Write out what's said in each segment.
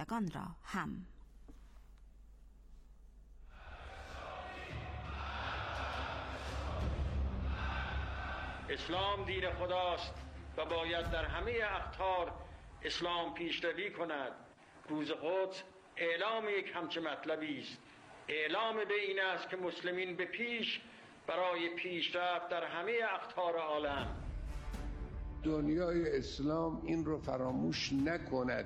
شنوندگان را هم. اسلام دین خداست و باید در همه اقطار اسلام پیشروی کند. روز قدس اعلام یک همچه مطلبی است. اعلام به این است که مسلمین به پیش برای پیشرفت در همه اقطار عالم. دنیای اسلام این رو فراموش نکند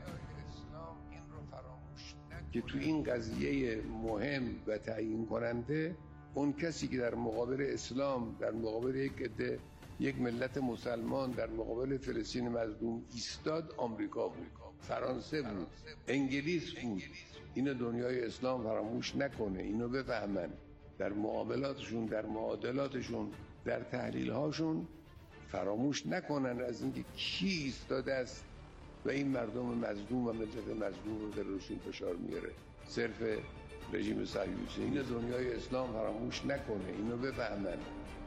که تو این قضیه مهم و تعیین کننده اون کسی که در مقابل اسلام، در مقابل یک ملت مسلمان، در مقابل فلسطین مظلوم ایستاد، آمریکا بود، فرانسه بود، انگلیس بود. اینو دنیای اسلام فراموش نکنه، اینو بفهمن، در معاملاتشون، در معادلاتشون، در تحلیل‌هاشون فراموش نکنن از اینکه کی ایستاده است و این مردم مظلوم و ملت مظلوم رو در روشون فشار میاره. صرف رژیم صهیونیستی. این دنیای اسلام فراموش نکنه، اینو بفهمن.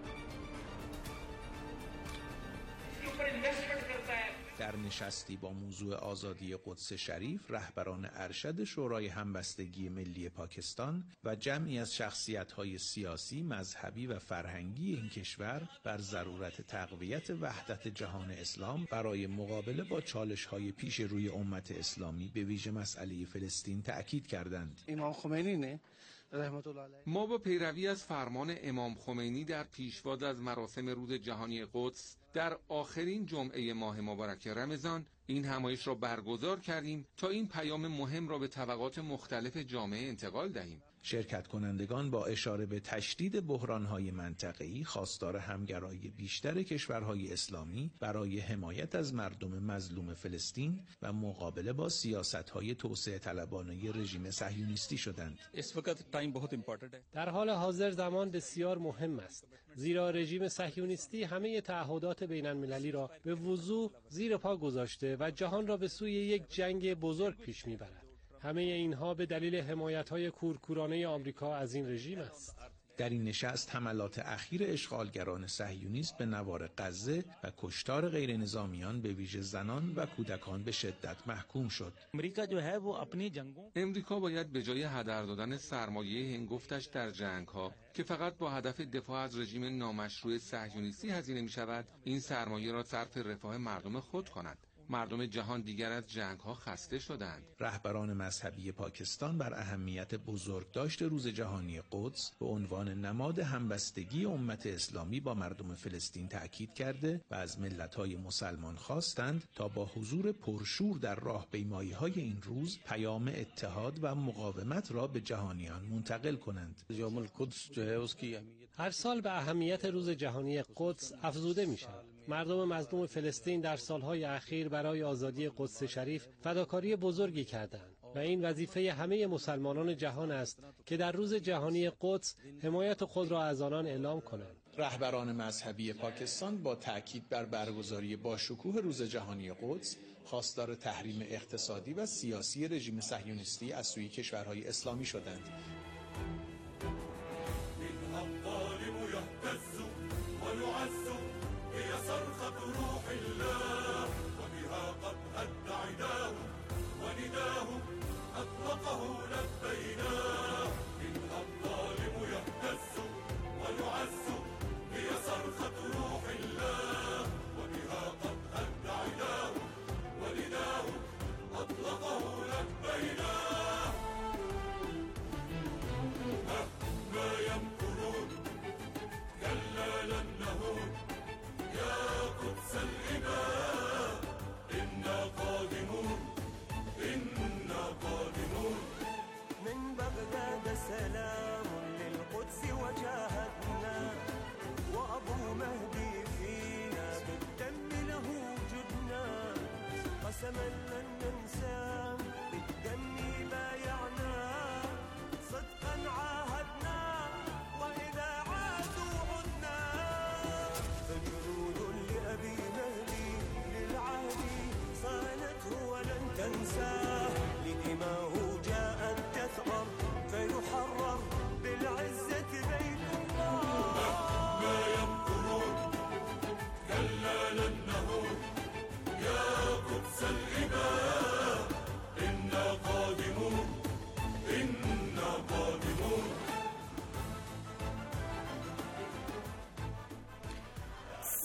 در نشستی با موضوع آزادی قدس شریف، رهبران ارشد شورای همبستگی ملی پاکستان و جمعی از شخصیت‌های سیاسی، مذهبی و فرهنگی این کشور بر ضرورت تقویت وحدت جهان اسلام برای مقابله با چالش‌های پیش روی امت اسلامی به ویژه مسئله فلسطین تأکید کردند. امام خمینی نه رحمت الله علیه. ما با پیروی از فرمان امام خمینی در پیشواز از مراسم روز جهانی قدس در آخرین جمعه ماه مبارک رمضان این همایش را برگزار کردیم تا این پیام مهم را به طبقات مختلف جامعه انتقال دهیم. شرکت کنندگان با اشاره به تشدید بحران‌های منطقه‌ای خواستار همگرایی بیشتر کشورهای اسلامی برای حمایت از مردم مظلوم فلسطین و مقابله با سیاست‌های توسعه طلبانه رژیم صهیونیستی شدند. در حال حاضر زمان بسیار مهم است، زیرا رژیم صهیونیستی همه تعهدات بین‌المللی را به وضوح زیر پا گذاشته و جهان را به سوی یک جنگ بزرگ پیش می‌برد. همه اینها به دلیل حمایت‌های کورکورانه آمریکا از این رژیم است. در این نشست حملات اخیر اشغالگران صهیونیست به نوار غزه و کشتار غیر نظامیان به ویژه زنان و کودکان به شدت محکوم شد. امریکا باید به جای هدر دادن سرمایه هنگفتش در جنگ‌ها که فقط با هدف دفاع از رژیم نامشروع صهیونیستی هزینه می‌شود، این سرمایه را صرف رفاه مردم خود کند. مردم جهان دیگر از جنگ‌ها خسته شدند. رهبران مذهبی پاکستان بر اهمیت بزرگداشت روز جهانی قدس به عنوان نماد همبستگی امت اسلامی با مردم فلسطین تأکید کرده و از ملت‌های مسلمان خواستند تا با حضور پرشور در راهپیمایی‌های این روز پیام اتحاد و مقاومت را به جهانیان منتقل کنند. هر سال به اهمیت روز جهانی قدس افزوده می‌شود. مردم مظلوم فلسطین در سال‌های اخیر برای آزادی قدس شریف فداکاری بزرگی کردند و این وظیفه همه مسلمانان جهان است که در روز جهانی قدس حمایت خود را از آنان اعلام کنند. رهبران مذهبی پاکستان با تأکید بر برگزاری با شکوه روز جهانی قدس خواستار تحریم اقتصادی و سیاسی رژیم صهیونیستی از سوی کشورهای اسلامی شدند. قد هد عداه ونداه أطلقه لبيناه منها الظالم يهتز ويعز هي صرخة روح الله وبها قد هد عداه ونداه أطلقه لبيناه مهما يمكرون كلا لن نهون يا قدس الإله إنا قادمون من بغداد سلام للقدس وجاهدنا وأبو مهدي فينا بالدم له جدنا قسما لن ننسى بالدم بايعنا صدقا عاهدنا وإذا عادوا عدنا فجنود لأبي مهدي للعهد صانته ولن تنساه لدماه جاءت تثأر فيحرر بالعزة بين الله ما يمكرون كلا لن نهون يا قدس الإله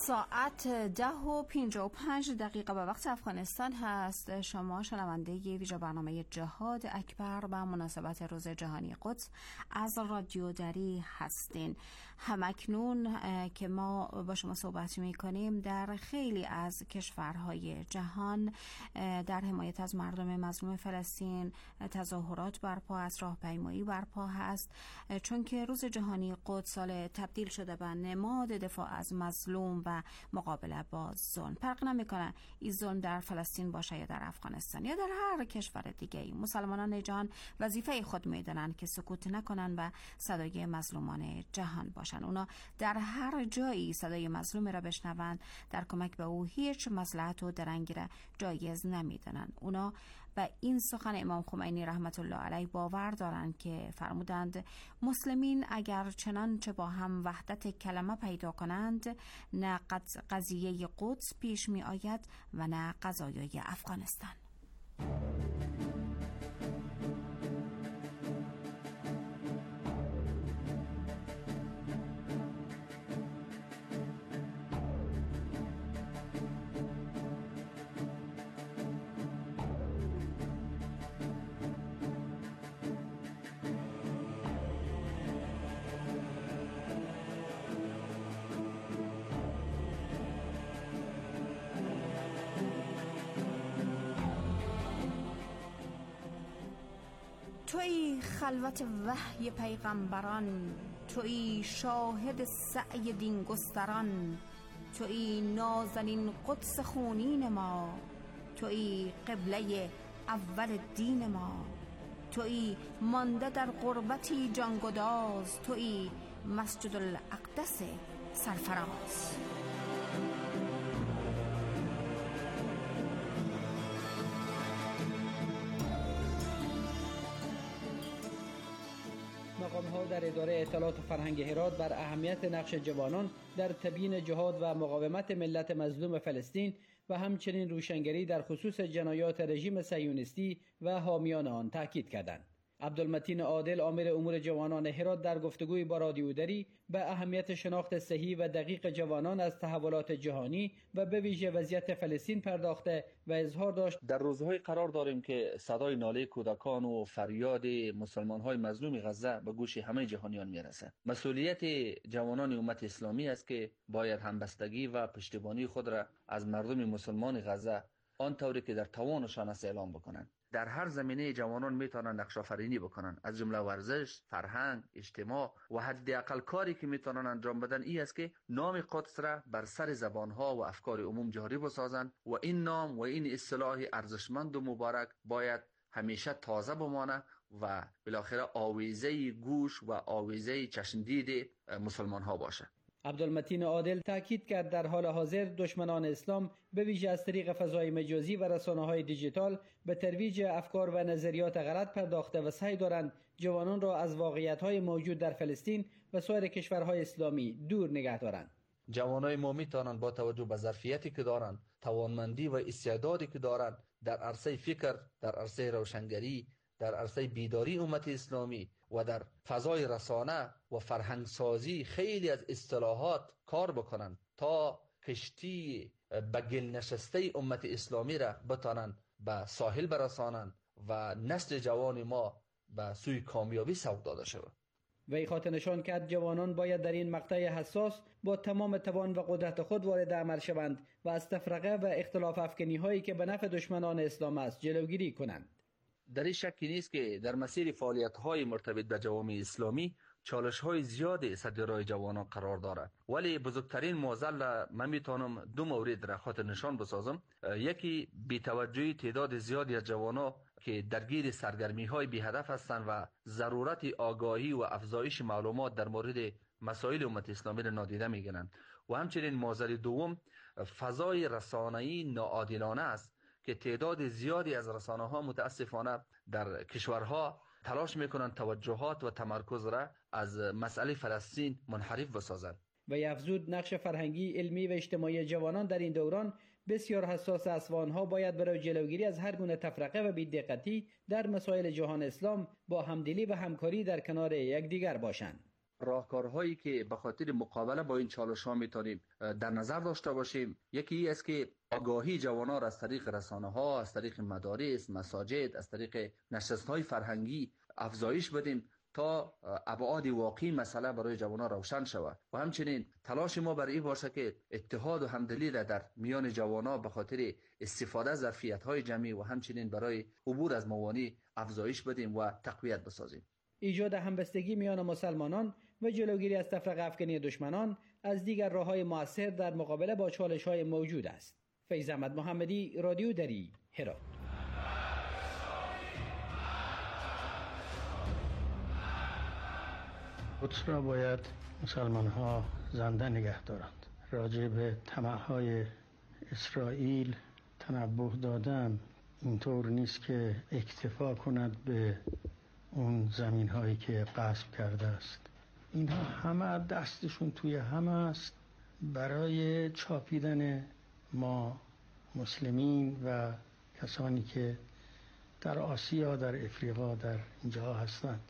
ساعت 10:55 به وقت افغانستان هست. شما شنونده ویژه برنامه جهاد اکبر به مناسبت روز جهانی قدس از رادیو دری هستین. همکنون که ما با شما صحبت می‌کنیم در خیلی از کشورهای جهان در حمایت از مردم مظلوم فلسطین تظاهرات برپا است، راهپیمایی برپا هست، چون که روز جهانی قدس سال تبدیل شده به نماد دفاع از مظلوم و مقابله با ظلم. فرق نمیکنه این ظلم در فلسطین باشه یا در افغانستان یا در هر کشور دیگه ای. مسلمانان جهان وظیفه خود میدونن که سکوت نکنن و صدای مظلومان جهان باشن. اونا در هر جایی صدای مظلوم را بشنون، در کمک به او هیچ مصلحت و درنگی را جایز نمیدونن. اونا و این سخن امام خمینی رحمت الله علیه باور دارند که فرمودند مسلمین اگر چنانچه با هم وحدت کلمه پیدا کنند، نه قضیه قدس پیش می آید و نه قضایای افغانستان. توی خلوت وحی پیغمبران، توی شاهد سعی دین گستران، توی نازنین قدس خونین ما، توی قبله اول دین ما، توی مانده در غربتی جانگداز، توی مسجد الاقدس سرفراز. مقام‌ها در اداره اطلاعات فرهنگ هرات بر اهمیت نقش جوانان در تبیین جهاد و مقاومت ملت مظلوم فلسطین و همچنین روشنگری در خصوص جنایات رژیم صهیونیستی و حامیان آن تاکید کردند. عبدالمتین عادل آمر امور جوانان هرات در گفتگوی با رادیو دری به اهمیت شناخت صحیح و دقیق جوانان از تحولات جهانی و به ویژه وضعیت فلسطین پرداخته و اظهار داشت در روزهای قرار داریم که صدای ناله کودکان و فریاد مسلمان‌های مظلوم غزه به گوش همه جهانیان میرسه. مسئولیت جوانان امت اسلامی است که باید همبستگی و پشتیبانی خود را از مردم مسلمان غزه آنطوری که در توانشان است اعلام بکنند. در هر زمینه جوانان میتونن نقش آفرینی بکنن، از جمله ورزش، فرهنگ، اجتماع و حداقل کاری که میتونن انجام بدن این است که نام قدس را بر سر زبانها و افکار عموم جاری بسازند و این نام و این اصطلاح ارزشمند و مبارک باید همیشه تازه بمانه و بالاخره آویزه گوش و آویزه چشمدید مسلمان ها باشه. عبدالمتین عادل تاکید کرد در حال حاضر دشمنان اسلام به ویژه از طریق فضای مجازی و رسانه‌های دیجیتال به ترویج افکار و نظریات غلط پرداخته و سعی دارند جوانان را از واقعیت‌های موجود در فلسطین و سایر کشورهای اسلامی دور نگه دارند. جوانای ما میتونن با توجه به ظرفیتی که دارند، توانمندی و استعدادی که دارند در عرصه فکر، در عرصه روشنگری، در عرصه بیداری امت اسلامی و در فضای رسانه و فرهنگ سازی خیلی از اصطلاحات کار بکنن تا کشتی به گل نشسته امت اسلامی را بتانن به ساحل برسانن و نسل جوان ما به سوی کامیابی سوق داده شود. وی خاطر نشان کرد جوانان باید در این مقطع حساس با تمام توان و قدرت خود وارد عمل شوند و از تفرقه و اختلاف افکنی هایی که به نفع دشمنان اسلام است جلوگیری کنند. در این شکی نیست که در مسیر فعالیت‌های مرتبط به جوامع اسلامی چالش‌های زیادی سد راه جوانان قرار دارد، ولی بزرگترین معضل من میتونم دو مورد را خاطر نشان بسازم. یکی بی‌توجهی تعداد زیادی از جوانان که درگیر سرگرمی‌های بی هدف هستند و ضرورت آگاهی و افزایش معلومات در مورد مسائل امت اسلامی را نادیده می‌گیرند و همچنین معضل دوم فضای رسانه‌ای ناعادلانه است که تعداد زیادی از رسانه‌ها متاسفانه در کشورها تلاش میکنند توجهات و تمرکز را از مسئله فلسطین منحرف بسازند. و افزود نقش فرهنگی، علمی و اجتماعی جوانان در این دوران بسیار حساس است و آنها باید برای جلوگیری از هر گونه تفرقه و بی‌دقتی در مسائل جهان اسلام با همدلی و همکاری در کنار یکدیگر باشند. راهکارهایی که به خاطر مقابله با این چالش‌ها میتونیم در نظر داشته باشیم، یکی است که آگاهی جوانان را از طریق رسانه‌ها، از طریق مدارس، مساجد، از طریق نشست‌های فرهنگی افزایش بدیم تا ابعاد واقعی مسئله برای جوانان روشن شود و همچنین تلاش ما بر این باشه که اتحاد و همدلی را در میان جوانان به خاطر استفاده از ظرفیت‌های جمعی و همچنین برای عبور از موانع افزایش بدیم و تقویت بسازیم. ایجاد همبستگی میان مسلمانان و جلوگیری از تفرقه افکنی دشمنان از دیگر راه‌های مؤثر در مقابله با چالش‌های موجود است. فیض احمد محمدی، رادیو دری، هرات. قدس را باید مسلمان ها زنده نگه دارند. راجع به طمع‌های اسرائیل تنبه دادن اینطور نیست که اکتفا کند به اون زمین هایی که غصب کرده است. اینها همه دستشون توی همه است برای چاپیدن ما مسلمین و کسانی که در آسیا، در افریقا، در اینجا هستند.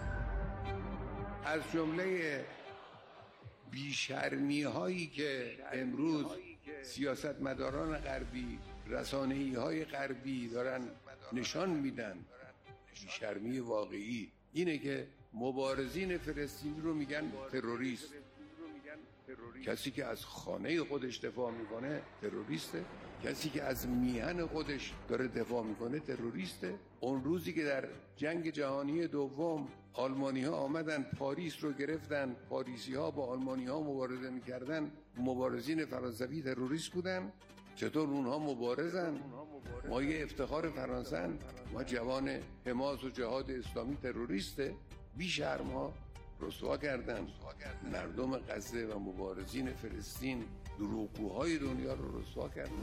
از جمله بیشرمی هایی که امروز سیاستمداران غربی، رسانه‌ای های غربی دارن نشان میدن، بیشرمی واقعی اینه که مبارزین فلسطینی رو میگن تروریست. کسی که از خانه خودش دفاع میکنه تروریسته، کسی که از میهن خودش داره دفاع میکنه تروریسته. اون روزی که در جنگ جهانی دوم آلمانی ها آمدن پاریس رو گرفتن، پاریسی ها با آلمانی ها مبارزه میکردن، مبارزین فرانسوی تروریست بودن. چطور اونها مبارزن؟ ما یه افتخار فرانسن، ما جوان حماس و جهاد اسلامی تروریسته. بیشرم ها رسوا کردن مردم غزه و مبارزین فلسطین، دروغگوهای دنیا رو رسوا کردن،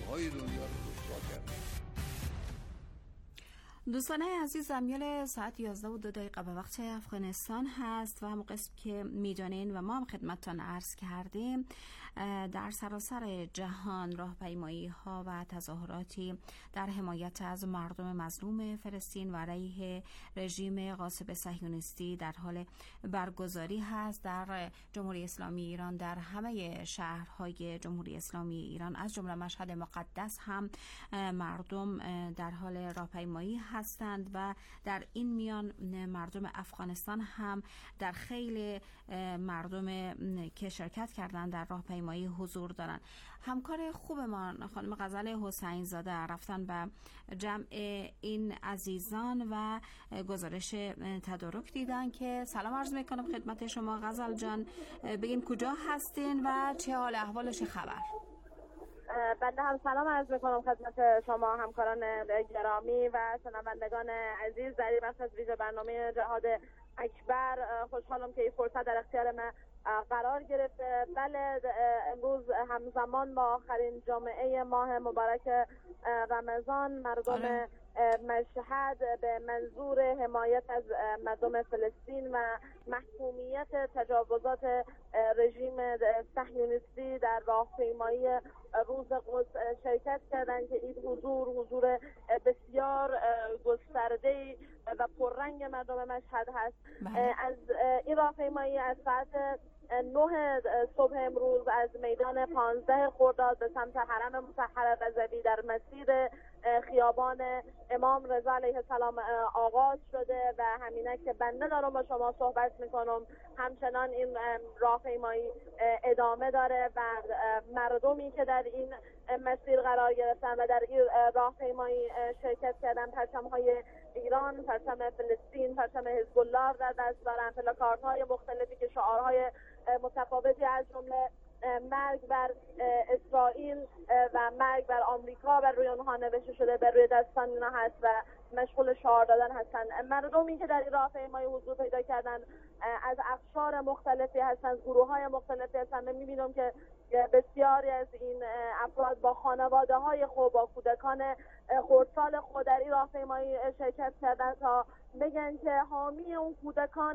دوستان عزیز، امیال ساعت 11:02 به وقت افغانستان هست و هم قسم که میدانین و ما هم خدمتتان عرض کردیم در سراسر جهان راهپیمایی ها و تظاهراتی در حمایت از مردم مظلوم فلسطین و علیه رژیم غاصب صهیونیستی در حال برگزاری هست. در جمهوری اسلامی ایران، در همه شهرهای جمهوری اسلامی ایران از جمله مشهد مقدس هم مردم در حال راهپیمایی هستند و در این میان مردم افغانستان هم در خیلی مردم که شرکت کردند در راهپیمایی حضور دارند. همکار خوبمان خانم غزل حسین زاده رفتن به جمع این عزیزان و گزارش تدارک دیدن که سلام عرض میکنم خدمت شما غزل جان، بگین کجا هستین و چه حال احوالش خبر؟ بنده هم سلام عرض میکنم خدمت شما همکاران گرامی و شنوندگان عزیز در این بخش از ویژه برنامه جهاد اکبر. خوشحالم که این فرصت در اختیار من قرار گرفته. بله، امروز همزمان با آخرین جمعه ماه مبارک رمضان مردم مشهد به منظور حمایت از مردم فلسطین و محکومیت تجاوزات رژیم صهیونیستی در راهپیمایی روز قدس شرکت کردند که این حضور بسیار گسترده‌ای و پررنگ مردم مشهد هست. از این راهپیمایی از ساعت 9 صبح امروز از میدان 15 خرداد به سمت حرم مطهر رضوی در مسیر خیابان امام رضا علیه السلام آغاز شده و همینک که بنده دارم با شما صحبت میکنم همچنان این راهپیمایی ادامه داره و مردمی که در این مسیر قرار گرفتن و در این راهپیمایی شرکت کردن پرچم‌های ایران، پرچم فلسطین، پرچم حزب الله در دست دارن، پلاکاردهای مختلفی که شعارهای متفاوتی از جمله مرگ بر اسرائیل و مرگ بر آمریکا بر روی اونها نوشته شده بر روی دستان اینا هست و مشغول شعار دادن هستند. مردمی که در این راهپیمایی حضور پیدا کردن از اقشار مختلفی هستند، گروه‌های مختلفی هستند. می‌بینم که بسیاری از این افراد با خانواده‌های خود، با کودکان خردسال خود در این راهپیمایی شرکت کردند تا بگن که حامی اون کودکان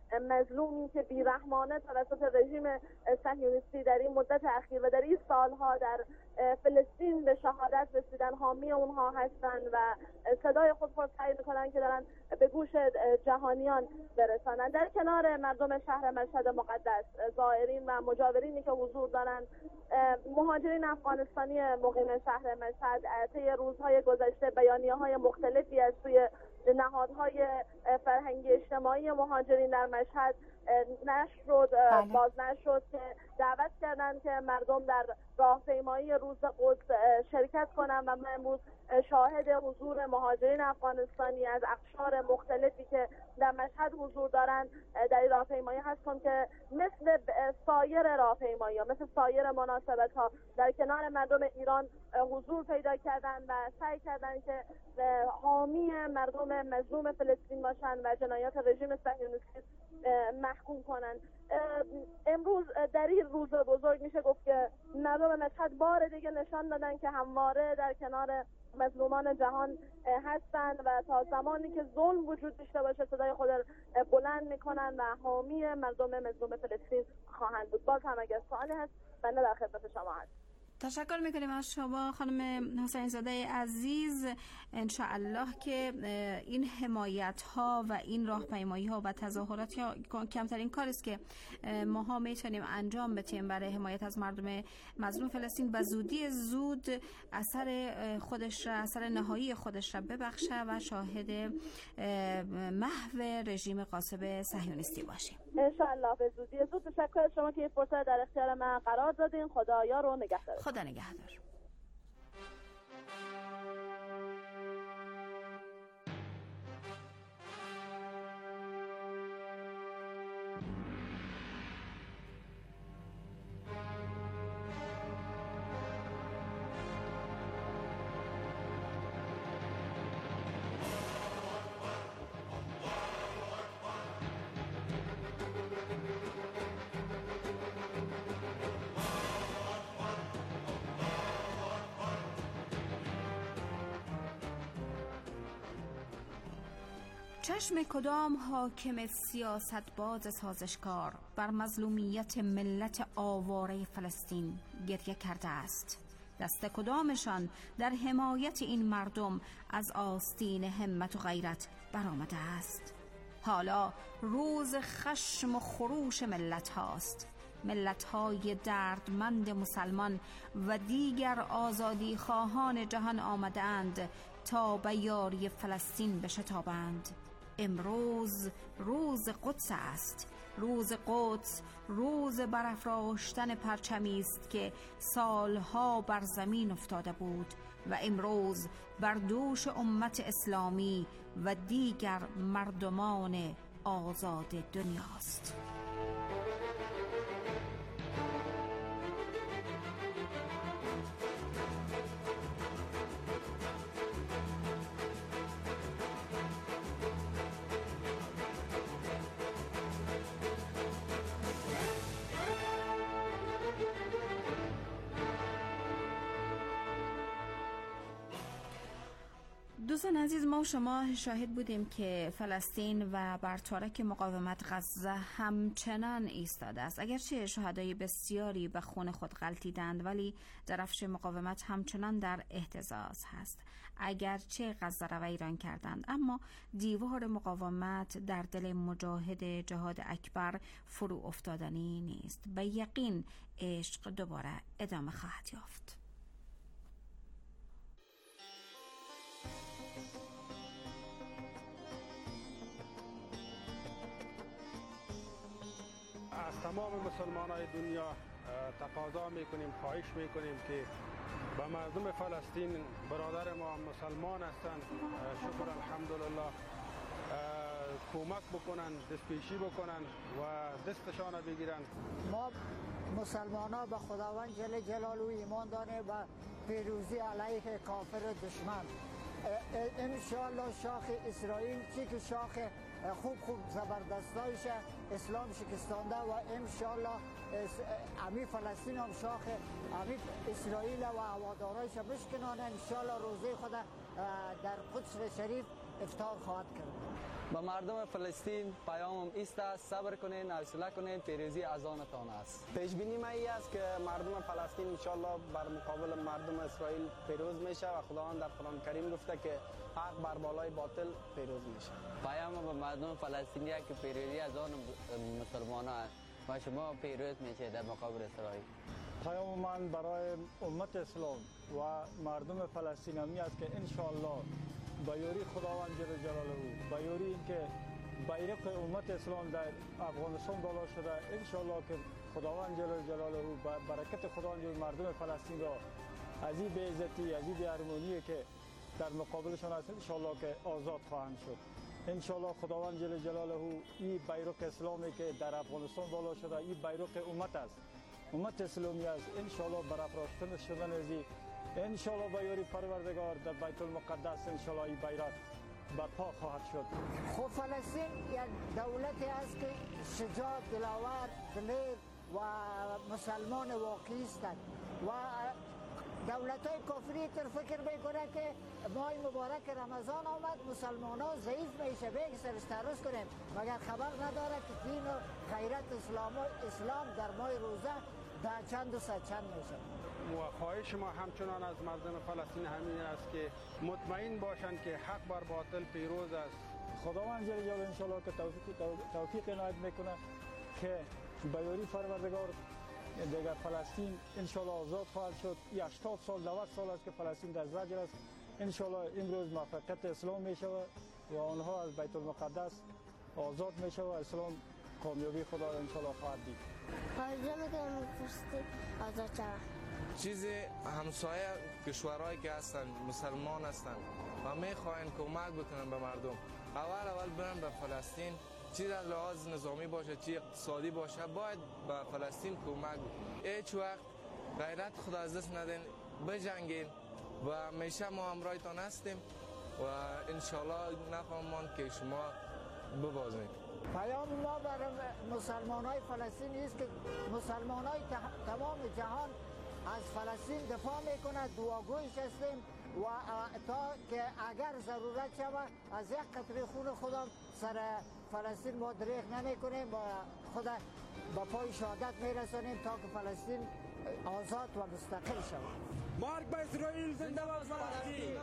مظلومی که بیرحمانه توسط رژیم صهیونیستی در این مدت اخیر و در این سالها در فلسطین به شهادت رسیدن حامی اونها هستند و صدای خود رو سعی میکنن که دارن به گوش جهانیان برسانند. در کنار مردم شهر مشهد مقدس، زائرین و مجاورینی که حضور دارند، مهاجرین افغانستانی مقیم شهر مشهد طی روزهای گذشته بیانیه‌های مختلفی از سوی نهادهای فرهنگی اجتماعی مهاجرین در مشهد نشر شد، بازنشر شد که دعوت کردند که مردم در راهپیمایی روز قدس شرکت کنند و من امروز شاهد حضور مهاجرین افغانستانی از اقشار مختلفی که در مشهد حضور دارند در این راهپیمایی هستم که مثل سایر راهپیمایی‌ها، مثل سایر مناسبت‌ها در کنار مردم ایران حضور پیدا کردند و سعی کردند که حامی مردم مظلوم فلسطین باشند و جنایات رژیم صهیونیستی محکوم کنند. امروز در این روز بزرگ میشه گفت که مردم مشهد بار دیگه نشان دادن که همواره در کنار مظلومان جهان هستند و تا زمانی که ظلم وجود داشته باشه صدای خود بلند میکنن و حامی مردم مظلوم فلسطین خواهند بود. باز هم اگر سوالی هست بنده در خدمت شما هست. تشکر میکنیم از شما خانم حسین زاده عزیز. انشاءالله که این حمایت ها و این راهپیمایی ها و تظاهرات کمترین کاری است که ما ها میتونیم انجام بدیم برای حمایت از مردم مظلوم فلسطین و زودی زود اثر خودش را، اثر نهایی خودش را ببخشه و شاهد محو رژیم غاصب صهیونیستی باشیم انشاءالله به زودی زود. تشکر از شما که این فرصت در اختیار من قرار دادین. خدایا رو نگهدار. خدا نگهدار. چشم کدام حاکم سیاست باز سازشکار بر مظلومیت ملت آواره فلسطین گریه کرده است؟ دست کدامشان در حمایت این مردم از آستین همت و غیرت برآمده است؟ حالا روز خشم و خروش ملت هاست. ملت های دردمند مسلمان و دیگر آزادی خواهان جهان آمدند تا به یاری فلسطین بشتابند. امروز روز قدس است. روز قدس روز برافراشتن پرچمی است که سالها بر زمین افتاده بود و امروز بر دوش امت اسلامی و دیگر مردمان آزاد دنیاست. دوستان عزیز، ما و شما شاهد بودیم که فلسطین و بر تارک مقاومت غزه همچنان ایستاده است. اگرچه شهدای بسیاری به خون خود غلطیدند ولی درفش مقاومت همچنان در اهتزاز هست. اگرچه غزه را ویران کردند اما دیوار مقاومت در دل مجاهد جهاد اکبر فرو افتادنی نیست. به یقین عشق دوباره ادامه خواهد یافت. از تمام مسلمانای دنیا تقاضا میکنیم، خواهش میکنیم که به مردم فلسطین، برادر ما مسلمان هستند، شکر الحمدلله، کمک بکنن، دستپیشی بکنن و دستشان بگیرن. ما مسلمان ها به خداوند جل جلاله ایمان داریم و پیروزی علیه کافر دشمن. انشاءالله شاخ اسرائیل چی که شاخ خوب زبردستایش اسلام شکستانده و انشاءالله امی فلسطین هم شاخ امی اسرائیل و هوادارایش بشکنانه. انشاءالله روزه خود در قدس شریف افطار خواهد کرد. به مردم فلسطین پیامم ایست است: صبر کنین، حوصله کنین، پیروزی از آنتان است. پیش بینی من این است که مردم فلسطین ان شاء الله بر مقابل مردم اسرائیل پیروز میشه و خداوند در قرآن کریم گفته که حق بر بالای باطل پیروز میشه. پیام به مردم فلسطینی است که پیروزی از آن مسلمانان است و شما پیروز میشه در مقابل اسرائیل. پیام من برای امت اسلام و مردم فلسطینی است که ان شاء الله با یاری خداوند جل جلاله، با یاری اینکه بیرق امت اسلام در افغانستان بالا شده، ان شاء الله که خداوند جل جلاله با برکت خداوند مردم فلسطین را از این بی‌عزتی، از این بی‌ارمانی که در مقابلشان است، ان شاء الله که آزاد خواهند شد. ان شاء الله خداوند جل جلاله این بیرق اسلامی که در افغانستان بالا شده، این بیرق امت است، امت اسلامی است. ان شاء الله برافراشتن شدن از ان شاء الله با یاری پروردگار در بیت المقدس ان شاء الله این بیرق برپا خواهد شد. خب فلسطین یک دولتی است که شجاع، دلاور، دلیر و مسلمان واقعی است و دولت‌های کافری تر فکر میکنه که ماه مبارک رمضان آمد مسلمان ها ضعیف میشه، بگی سرش تعرض کنیم، مگر خبر نداره که دین و غیرت اسلام در ماه روزه در چند و چند میشه. و خواهش ما همچنان از مردم فلسطین همین است که مطمئن باشند که حق بر باطل پیروز است. خداوند جل جلاله ان شاء الله که توفیق عنایت میکنه که به یاری پروردگار دیگر فلسطین ان شاء الله آزاد خواهد شد. 80 سال 90 سال است که فلسطین در زجر است. ان شاء الله امروز موفقیت اسلام میشه و آنها از بیت المقدس آزاد میشه و اسلام کامیابی خدا را ان شاء الله خواهد دید. آزاد شود. چیزی همسایه کشورهایی که هستند مسلمان هستند و میخواهند کمک بکنن به مردم، اول برن به فلسطین، چیز از لحاظ نظامی باشه چی اقتصادی باشه، باید به فلسطین کمک بکنن. هیچ وقت غیرت خدا از دست ندین، بجنگین و همیشه ما همراهتان هستیم و انشالله نخواهیم که شما ببازید. پیام ما برای مسلمان های فلسطین است که مسلمان های تمام جهان از فلسطین دفاع میکنه، دعاگویش هستیم و تا که اگر ضرورت شود از یک قطره خون خودم سر فلسطین ما دریغ نمی کنیم و خود به پای شهادت میرسانیم تا که فلسطین آزاد و مستقل شود. مرگ به اسرائیل، زنده باد فلسطین.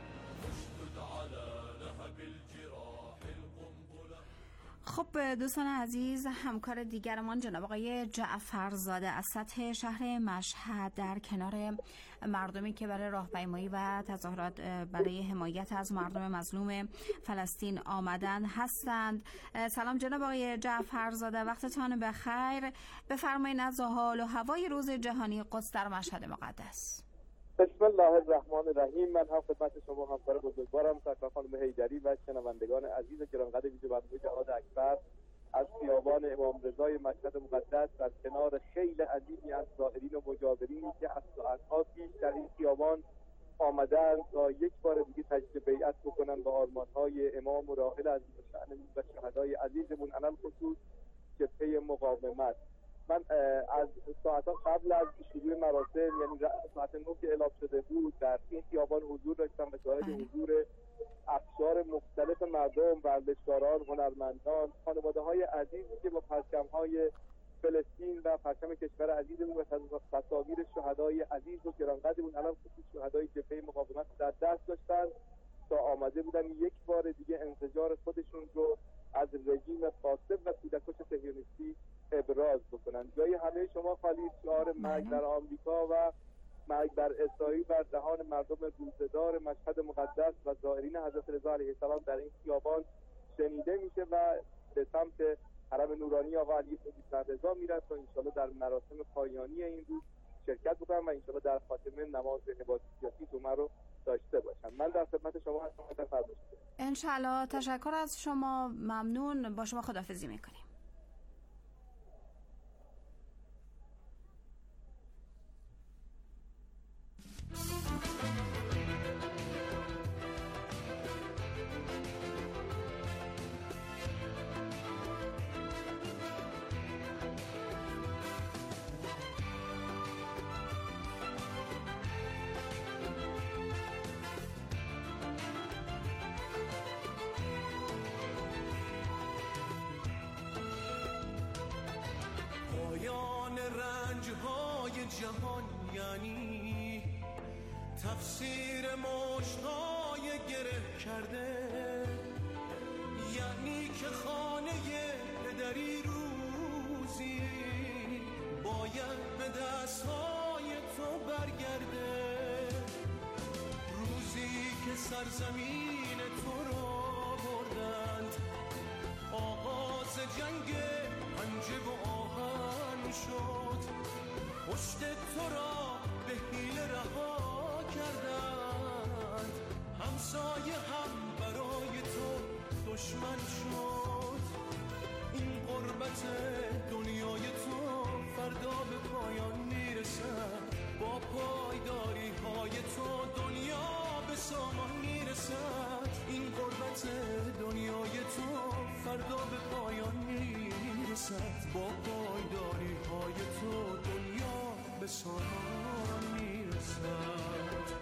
خب دوستان عزیز، همکار دیگرمان جناب آقای جعفرزاده از سطح شهر مشهد در کنار مردمی که برای راهپیمایی و تظاهرات برای حمایت از مردم مظلوم فلسطین آمدن هستند. سلام جناب آقای جعفرزاده، وقتتان بخیر. بفرمایید از حال و هوای روز جهانی قدس در مشهد مقدس. بسم الله الرحمن الرحیم. من هم خدمت شما همکار بزرگوارم سرکار خانم حیدری و شنوندگان عزیز گرانقدر ویژه برنامه جهاد اکبر از خیابان امام رضای مشهد مقدس در کنار خیل عظیمی از زائرین و مجاورینی که از ساعت‌ها پیش در این خیابان آمدند تا یک بار دیگه تجدید بیعت بکنن به آرمان‌های امام و راحل عزیزالشأن و شهدای عزیزمون علل خصوص جبهه مقاومت. من از ساعت‌ها قبل از شروع مراسم، یعنی ساعت 9 که اعلام شده بود، در این خیابان حضور داشتم و شاهد حضور اقشار مختلف مردم، ورزشکاران، هنرمندان، خانواده‌های عزیزی که با پرچم‌های فلسطین و پرچم کشور عزیزمون و تصاویر شهدای عزیز و گرانقدرمون علل خصوص شهدای جبهه مقاومت در دست داشتند تا آمده بودن یک بار دیگه انفجار خودشون رو از رژیم فاسد و کودکش صهیونیستی ابراز بکنن. جای همه شما خالی، شعار مرگ در آمریکا و مرگ در اسرائیل بر دهان مردم روزه‌دار مشهد مقدس و زائرین حضرت رضا علیه السلام در این خیابان شنیده میشه و به سمت حرم نورانی آقا علی رضا میرن تا انشالله در مراسم پایانی این روز شرکت بکنم و انشالله در خاتمه نماز عبادتی جمعه رو داشته باشم. من در خدمت شما هستم. انشالله. تشکر از شما، ممنون. با شما خداحافظی میکنیم. جهان یعنی تفسیر مشتای گره کرده، یعنی که خانه پدری روزی باید به دستهای تو برگرده، روزی که سرزمین تو را بردند، آغاز جنگ پنجه و آهن شد، پشت تو را به حیله رها کردند، همسایه هم برای تو دشمن شد، این غربت دنیای تو فردا به پایان میرسد، با پایداری های تو دنیا به سامان میرسد، این غربت دنیای تو فردا به پایان میرسد، با پایداری های تو دنیا به سامان میرسد.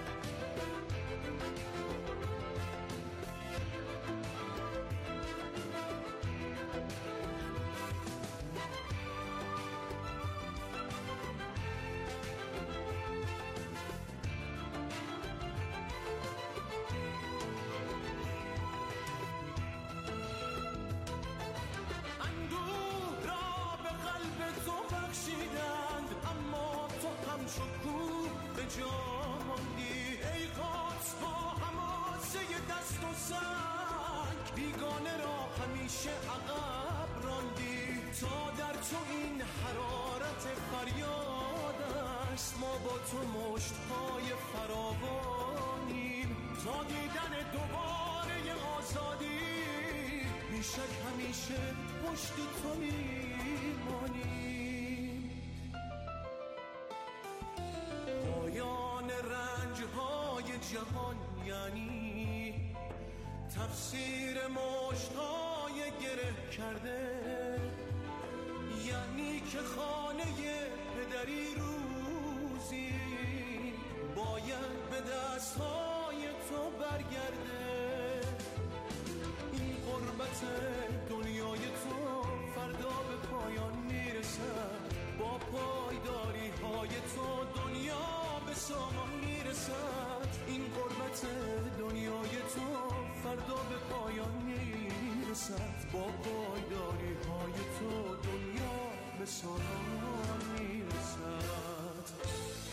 بیگانه را همیشه عقب راندی، تا در تو این حرارت فریاد است، ما با تو مشت‌های فراوانیم، تا دیدن دوباره آزادی بیشک همیشه پشت تو میمانیم. پایان رنج‌های جهان یعنی تفسیر مشتای گره کرده، یعنی که خانه پدری روزی باید به دستهای تو برگرده، این غربت دنیای تو فردا به پایان میرسد، با پایداری های تو دنیا به سامان میرسد، این غربت دنیای تو فردا به پایان میرسد، با پایداری های تو دنیا به سامان میرسد.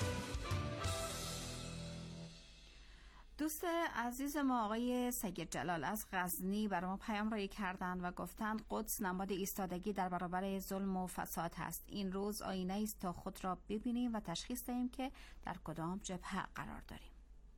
دوست عزیز ما آقای سید جلال از غزنی برای ما پیام رایی کردند و گفتند قدس نماد ایستادگی در برابر ظلم و فساد هست. این روز آینه است تا خود را ببینیم و تشخیص دهیم که در کدام جبهه قرار داریم.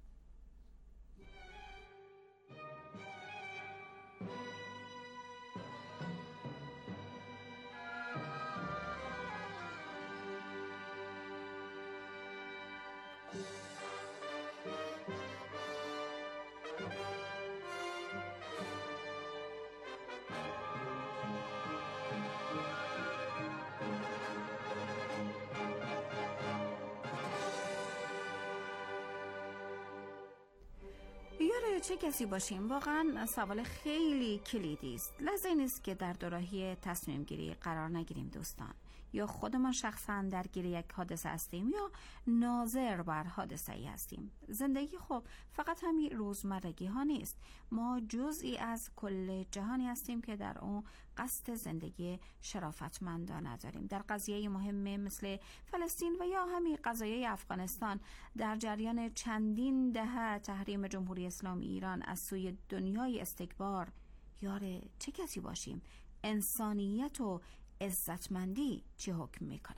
یاره چه کسی باشیم؟ واقعا سوال خیلی کلیدی است. لازم نیست که در دوراهی تصمیم گیری قرار نگیریم دوستان، یا خودمان شخصا درگیر یک حادثه هستیم یا ناظر بر حادثه ای هستیم. زندگی خب فقط همین روزمرگی ها نیست، ما جزئی از کل جهانی هستیم که در اون قصد زندگی شرافتمندانه داریم. در قضیه مهم مثل فلسطین و یا همین قضایای افغانستان در جریان چندین دهه تحریم جمهوری اسلامی ایران از سوی دنیای استکبار، یاره چه کسی باشیم؟ انسانیت و عزتمندی چه حکم میکنه؟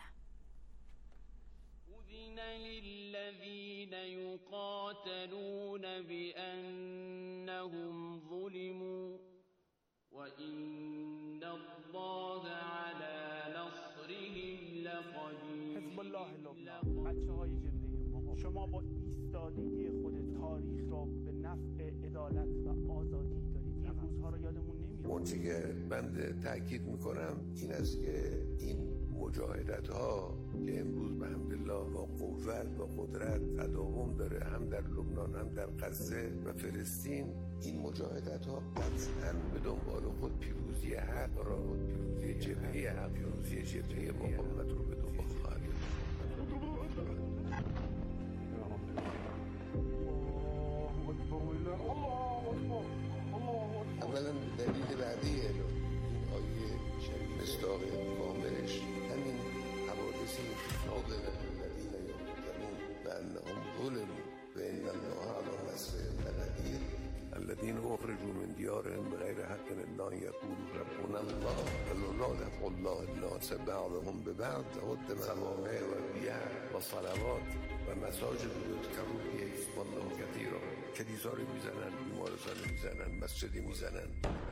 اذن للذین یقاتلون بأنهم ظلموا وإن الله على نصرهم لقدیر. حزب الله لبنان، بچه‌های جبهه ما، شما با ایستادگی خود تاریخ را به نفع عدالت و آزادی دارید. این روزها رو یادمون نمیره. اون چیزی که من تاکید میکنم این است که این مجاهدت ها که امروز به حمدالله با قوت و قدرت تداوم داره، هم در لبنان هم در غزه و فلسطین، این مجاهدت ها قطعاً به دنبال خود پیروزی حق را، پیروزی جبهه حق، پیروزی جبهه مقاومت رو به دنبال خواهد. اولا دلیل بعدی آیه شریف مصداق کاملش همین حوادث اتفاق الذین یعلمون بانهم ظلموا وان الله علی نصرهم لقدیر الذين اخرجوا من ديارهم بغير حق الا ان يقولوا ربنا الله ولولا دفع الله الناس بعضهم ببعض لهدمت صوامع وبيع وصلوات ومساجد يذكر فيها اسم الله كثيرا. کلیسا رو میزنن، بیمارستان رو میزنن، مسجد میزنن.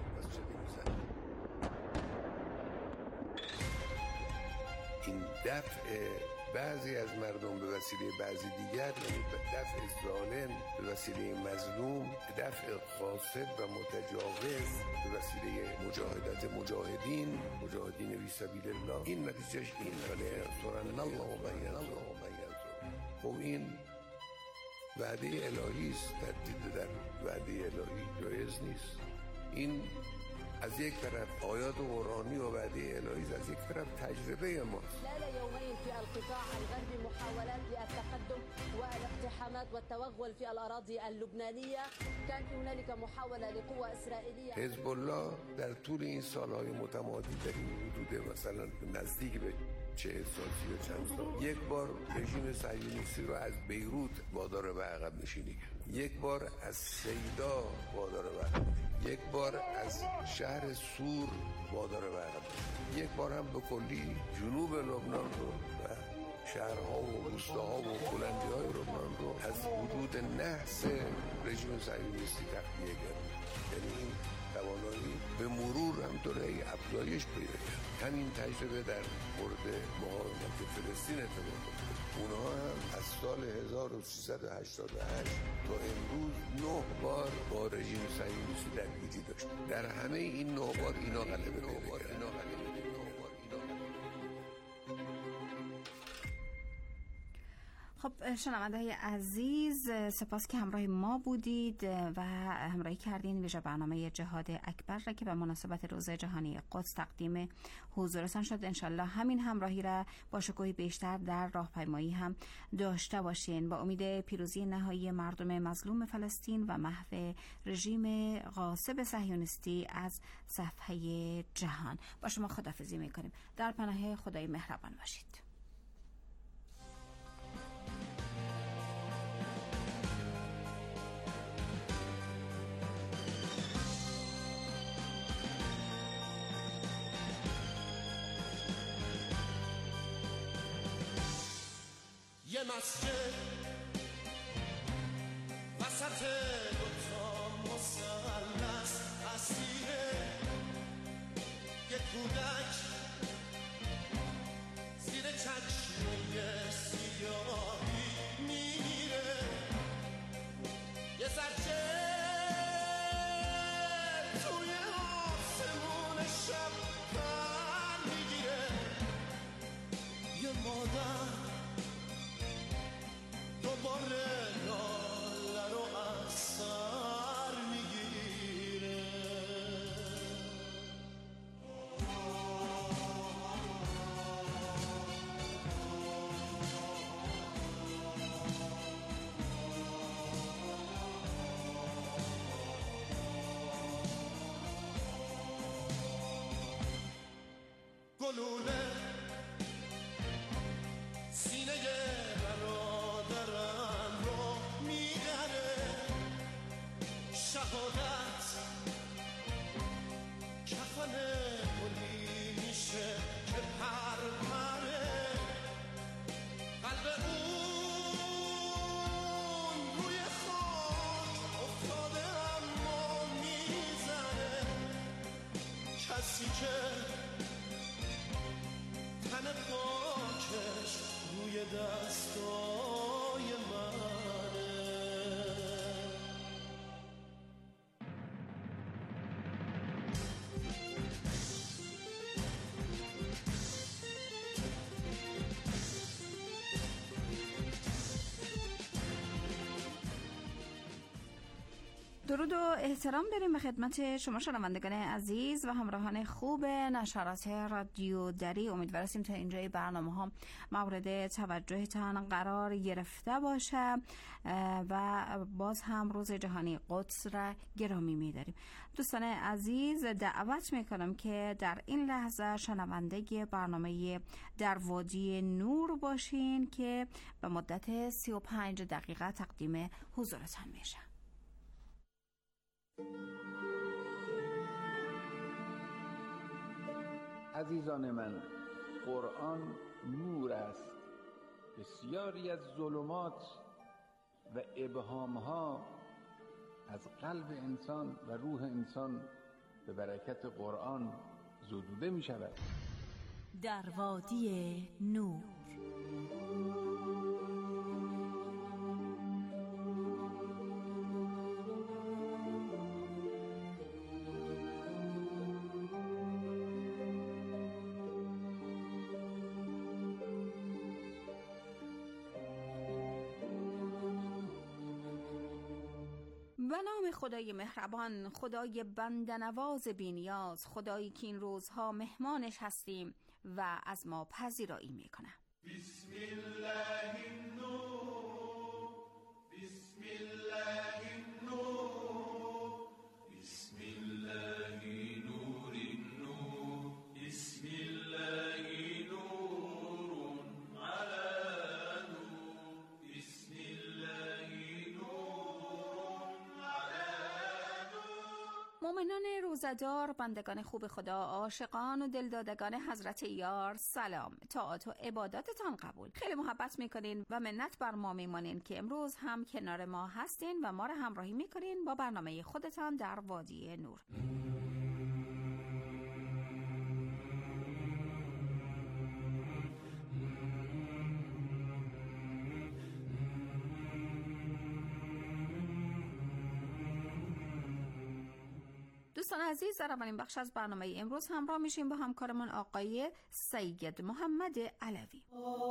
این دفع بعضی از مردم به وسیله بعضی دیگر، یعنی دفع ظالم به وسیله مظلوم، دفع قاصد و متجاوز به وسیله مجاهدت مجاهدین فی سبیل الله، این نتیجهش این لینصرن الله و من ینصره. خب این وعده الهی است، تردید در وعده الهی جایز نیست. این از یک طرف آیات قرآنی و وعده الهی، از یک طرف تجربه ماست. خلال يومين في القطاع الغربي محاولات للتقدم والاقتحامات والتوغل في الأراضي اللبنانية. كان هنالك محاولة لقوى إسرائيلية. حزب الله در طول این سالهای متمادی در این حدود مثلا نزدیک به 40 سال یا چند سال یک بار رژیم صهیونیستی رو از بیروت وادار به عقب نشینی کرد، یک بار از سیدا وادار به عقب، یک بار از شهر سور وادار به عقب، یک بار هم به کلی جنوب لبنان رو و شهرها و روستاها و بلندی‌های لبنان رو از حدود نحس رژیم صهیونیستی تخلیه کرد. یعنی این توانایی به مرور همطوره افزایش پیدا کرد. همین تجربه در مورد مقاومت فلسطین اتفاق افتاد. اونها هم از سال 1388 تا امروز 9 بار با رژیم صهیونیستی درگیری داشت. در همه این 9 بار اینا غلبه پیدا کردن. خب شنونده‌های عزیز، سپاس که همراه ما بودید و همراهی کردین ویژه برنامه جهاد اکبر را که به مناسبت روز جهانی قدس تقدیم حضورتان شد. انشالله همین همراهی را با شکوهی بیشتر در راهپیمایی هم داشته باشین، با امید پیروزی نهایی مردم مظلوم فلسطین و محو رژیم غاصب صهیونیستی از صفحه جهان. با شما خداحافظی می‌کنیم. در پناه خدای مهربان باشید. یه مسجد وسط دوتا مثلث اسیره، یه کودک زیر چشمه سیاهی میره، یه زرچه توی آسمون شب پر میگیره، یه مادر دوباره لاله رو از سر میگیره. گلوله سینه برادرم رو میگره، شهادت کفن گلی میشه که پرپره، قلب اون روی خاک افتاده اما میزنه، کسی که تن پاکش روی دستای منه. درود و احترام داریم به خدمت شما شنوندگان عزیز و همراهان خوب نشرات رادیو دری. امیدوار هستیم تا اینجای برنامه ها مورد توجهتان قرار گرفته باشه و باز هم روز جهانی قدس را گرامی می‌داریم. دوستان عزیز، دعوت میکنم که در این لحظه شنونده برنامه در وادی نور باشین که به مدت 35 دقیقه تقدیم حضورتان میشه. عزیزان من، قرآن نور است. بسیاری از ظلمات و ابهامها از قلب انسان و روح انسان به برکت قرآن زدوده می شود. در وادی نور. به نام خدای مهربان، خدای بنده‌نواز بی‌نیاز، خدایی که این روزها مهمانش هستیم و از ما پذیرایی میکنه. بسم الله النور، بسم الله النور، بسم الله نور النور، بسم الله نور على نور، بسم الله مؤمنان روزدار، بندگان خوب خدا، عاشقان و دلدادگان حضرت یار، سلام. طاعت و عباداتتان قبول. خیلی محبت میکنین و منت بر ما میمانین که امروز هم کنار ما هستین و ما را همراهی میکنین با برنامه خودتان در وادی نور. دوستان عزیز، در اولین بخش از برنامه امروز همراه میشیم با همکارمون آقای سید محمد علوی.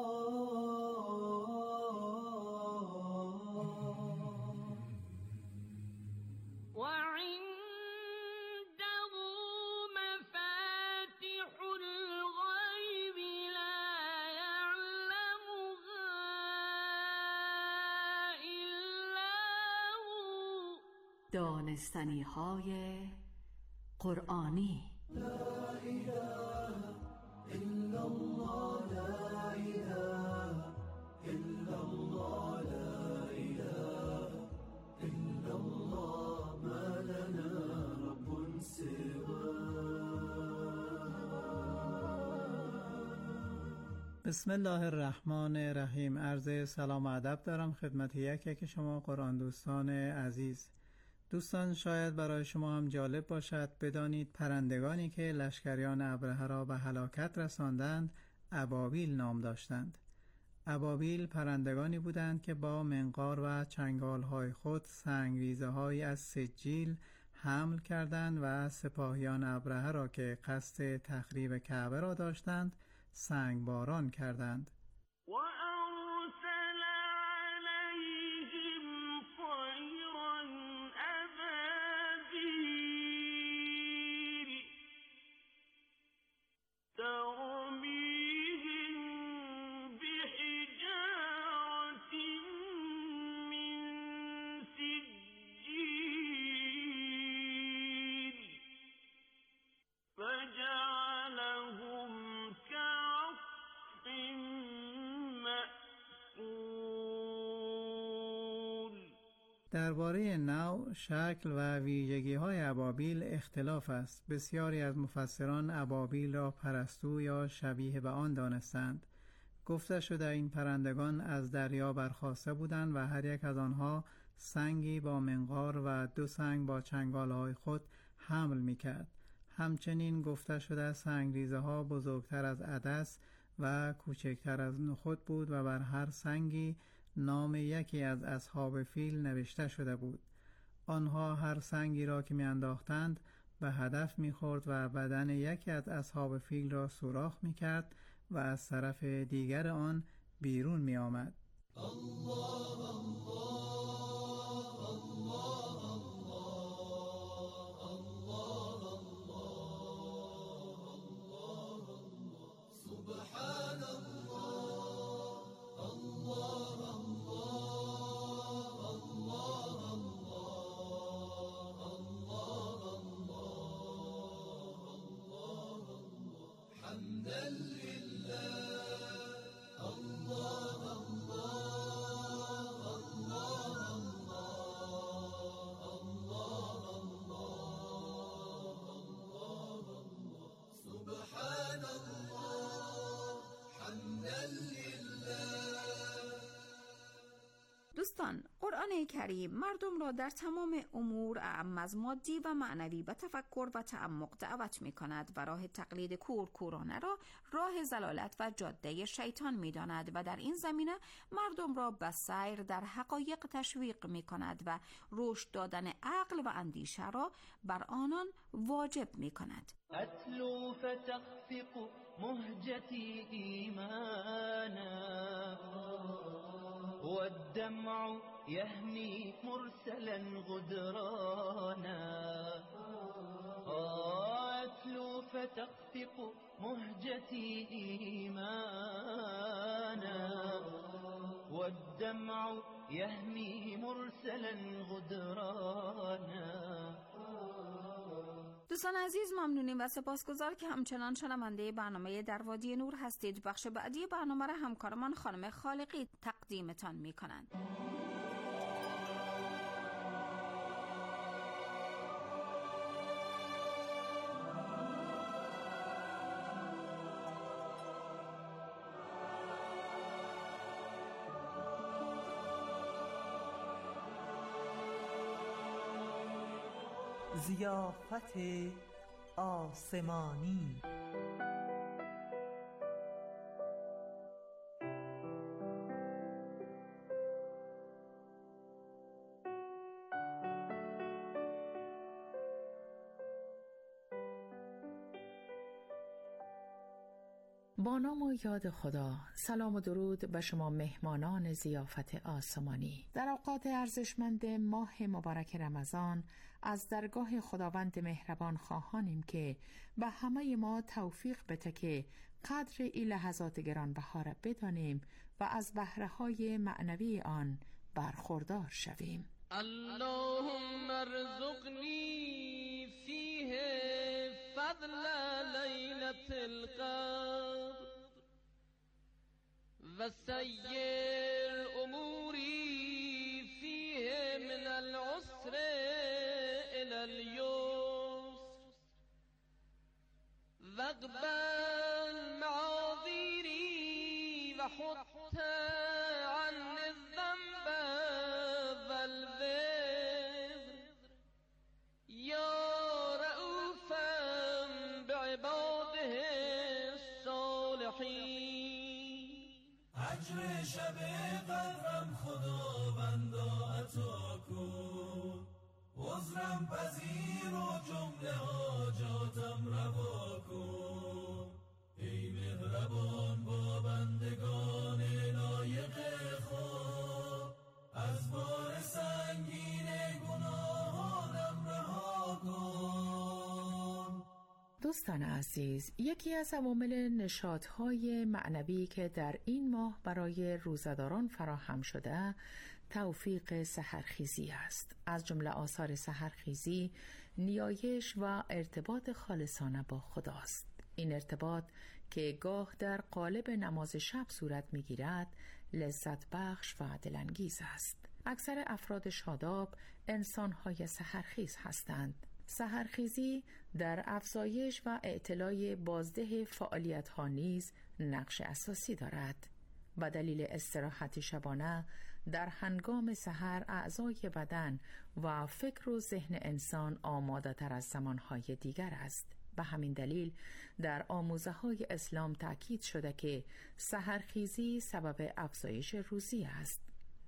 دانستنی های قرآنی. لا اله الا الله، لا اله الا الله، لا اله الا الله، ما لنا رب سواه. بسم الله الرحمن الرحیم. عرض سلام و ادب دارم خدمت یک شما قرآن دوستان عزیز. دوستان، شاید برای شما هم جالب باشد بدانید پرندگانی که لشکریان ابرهه را به هلاکت رساندند ابابیل نام داشتند. ابابیل پرندگانی بودند که با منقار و چنگالهای خود سنگریزه‌هایی از سجیل حمل کردند و سپاهیان ابرهه را که قصد تخریب کعبه را داشتند سنگباران کردند. درباره نوع، شکل و ویژگی‌های ابابیل اختلاف است. بسیاری از مفسران ابابیل را پرستو یا شبیه به آن دانستند. گفته شده این پرندگان از دریا برخاسته بودند و هر یک از آنها سنگی با منقار و 2 سنگ با چنگالهای خود حمل می‌کرد. همچنین گفته شده سنگریزه‌ها بزرگتر از عدس و کوچکتر از نخود بود و بر هر سنگی نام یکی از اصحاب فیل نوشته شده بود. آنها هر سنگی را که می‌انداختند به هدف می‌خورد و بدن یکی از اصحاب فیل را سوراخ می‌کرد و از طرف دیگر آن بیرون می‌آمد. الله الله الله الله دوستان، قرآن کریم مردم را در تمام امور اعم از مادی و معنوی به تفکر و تعمق دعوت می کند و راه تقلید کورکورانه را راه ضلالت و جاده شیطان می داند و در این زمینه مردم را به سیر در حقایق تشویق می کند و رشد دادن عقل و اندیشه را بر آنان واجب می کند. أتلو فتخفق مهجتي إيمانا والدمع يهمي مرسلا غدرانا أتلو فتخفق مهجتي إيمانا والدمع يهمي مرسلا غدرانا. دوستان عزیز، ممنونیم و سپاسگزار که همچنان شنونده برنامه در وادی نور هستید. بخش بعدی برنامه را همکارمان خانم خالقی تقدیمتان می کنند. ضیافت آسمانی. با نام و یاد خدا، سلام و درود به شما مهمانان ضیافت آسمانی. در اوقات ارزشمند ماه مبارک رمضان از درگاه خداوند مهربان خواهانیم که به همه ما توفیق بده که قدر این لحظات گرانبها را بدانیم و از بهره‌های معنوی آن برخوردار شویم. اللهم ارزقنی فیه فضل لیلة القدر و سیر اموری فیه من العسر الى اليسر واقبل معاذیری و حط عنی الذنب والوزر یا رؤوفا بعباده الصالحین. اجر شب قدرم خداوندا عطا کن، عذرم پذیر و جمله حاجاتم روا کن. ای مهربان با بندگان لایق خود، از بار سنگین گناهانم رها کن. دوستان عزیز، یکی از عوامل نشاط‌های معنوی که در این ماه برای روزه‌داران فراهم شده توفیق سحرخیزی است. از جمله آثار سحرخیزی نیایش و ارتباط خالصانه با خداست. این ارتباط که گاه در قالب نماز شب صورت می‌گیرد لذت بخش و دلانگیز است. اکثر افراد شاداب انسان‌های سحرخیز هستند. سحرخیزی در افزایش و اعتلای بازده فعالیت‌ها نیز نقش اساسی دارد. و دلیل استراحت شبانه در هنگام سحر اعضای بدن و فکر و ذهن انسان آماده تر از زمانهای دیگر است. به همین دلیل در آموزه‌های اسلام تأکید شده که سحرخیزی سبب افزایش روزی است.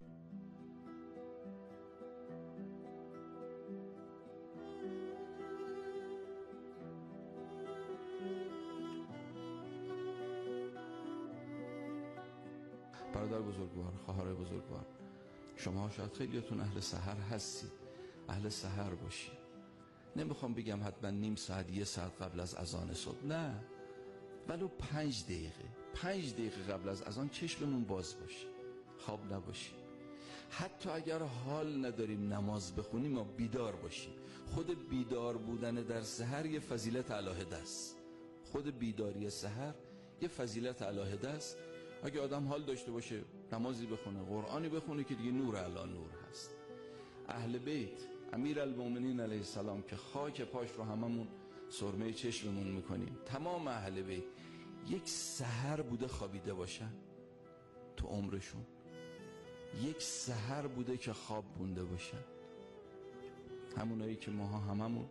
برادر بزرگوار، خواهر بزرگوار، شما شاید خیلیاتون اهل سحر هستید، اهل سحر باشید. نمیخوام بگم حتما نیم ساعت، یه ساعت قبل از اذان صبح، نه، ولو 5 دقیقه قبل از اذان چشممون باز باشه، خواب نباشیم. حتی اگر حال نداریم نماز بخونیم ما بیدار باشیم. خود بیدار بودن در سحر یه فضیلت علاهده است. خود بیداری سحر یه فضیلت علاهده است. اگه آدم حال داشته باشه نمازی بخونه، قرآنی بخونه، که دیگه نور علی نور هست. اهل بیت امیرالمومنین علیه السلام که خاک پاش رو هممون سرمه چشممون میکنیم، تمام اهل بیت یک سحر بوده خوابیده باشن تو عمرشون، یک سحر بوده که خواب بونده باشن. همونایی که ماها هممون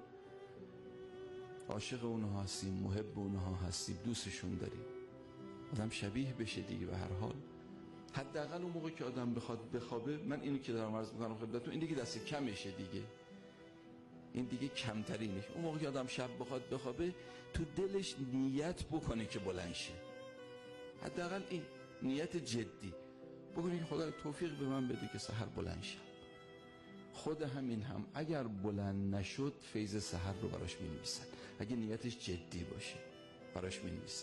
عاشق اونها هستیم، محب اونها هستیم، دوستشون داریم. آدم شبیه بشه دیگه به هر حال. حداقل اون موقع که آدم بخواد بخوابه، من اینو که دارم عرض میکنم خدمتتون، این دیگه دست کمشه دیگه، این دیگه کمترینش. اون موقع که آدم شب بخواد بخوابه تو دلش نیت بکنه که بلند شه، حداقل این نیت جدی بکنه که خدا توفیق به من بده که سحر بلند شم. خود همین هم اگر بلند نشد فیض سحر رو براش می‌نویسن، اگه نیتش جدی باشه براش می‌نویسن.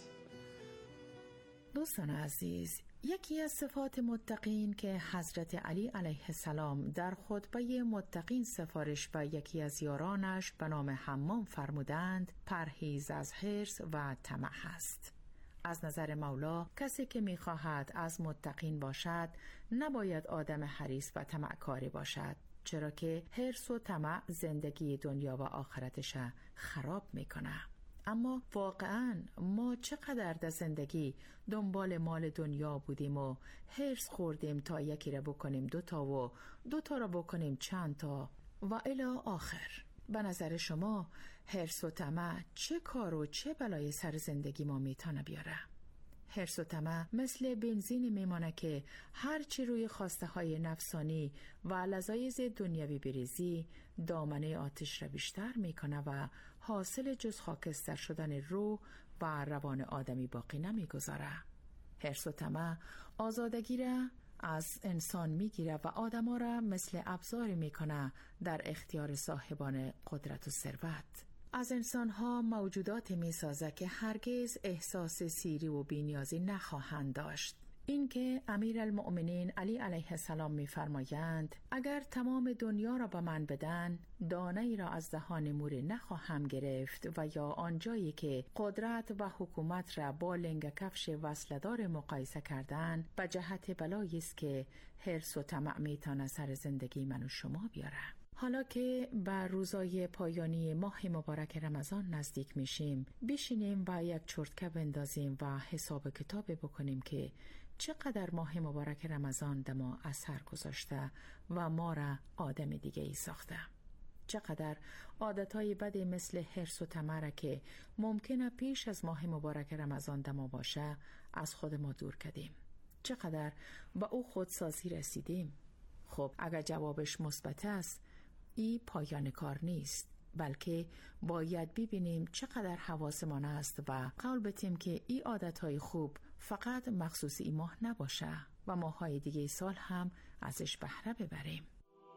دوستان عزیز، یکی از صفات متقین که حضرت علی علیه السلام در خطبه متقین سفارش به یکی از یارانش به نام حمام فرمودند، پرهیز از حرص و طمع است. از نظر مولا کسی که می‌خواهد از متقین باشد نباید آدم حریص و طمعکاری باشد، چرا که حرص و طمع زندگی دنیا و آخرتش خراب میکنه. اما واقعاً ما چقدر در زندگی دنبال مال دنیا بودیم و حرص خوردیم تا یکی را بکنیم دوتا و دوتا را بکنیم چند تا و الی آخر. به نظر شما حرص و طمع چه کار و چه بلای سر زندگی ما میتونه بیاره؟ حرص و طمع مثل بنزین میمانه که هرچی روی خواسته های نفسانی و لذایز دنیوی بریزی دامنه آتش را بیشتر میکنه و حاصل جز خاکستر شدن روح و روان آدمی باقی نمیگذاره. حرص و طمع آزادگی را از انسان میگیره و آدما را مثل ابزاری میکنه در اختیار صاحبان قدرت و ثروت. از انسانها موجوداتی میسازه که هرگز احساس سیری و بی‌نیازی نخواهند داشت. این که امیرالمؤمنین علی علیه السلام میفرمایند اگر تمام دنیا را به من بدن دانه ای را از دهان موری نخواهم گرفت و یا آنجایی که قدرت و حکومت را با لنگ کفش وصلدار مقایسه کردن به جهت بلایی است که حرص و طمع میتونه سر زندگی من و شما بیاره. حالا که بر روزای پایانی ماه مبارک رمضان نزدیک میشیم، بشینیم و یک چرتکه بندازیم و حساب کتاب بکنیم که چقدر ماه مبارک رمضان در ما اثر گذاشته و ما را آدم دیگه ای ساخته. چقدر عادتهای بدی مثل حرص و طمع که ممکنه پیش از ماه مبارک رمضان در ما باشه از خود ما دور کردیم. چقدر با او خودسازی رسیدیم. خب اگر جوابش مثبت است، ای پایان کار نیست، بلکه باید ببینیم چقدر حواسمان است و قول بدیم که ای عادتهای خوب فقط مخصوص ای ماه نباشه و ماهای دیگه سال هم ازش بهره ببریم.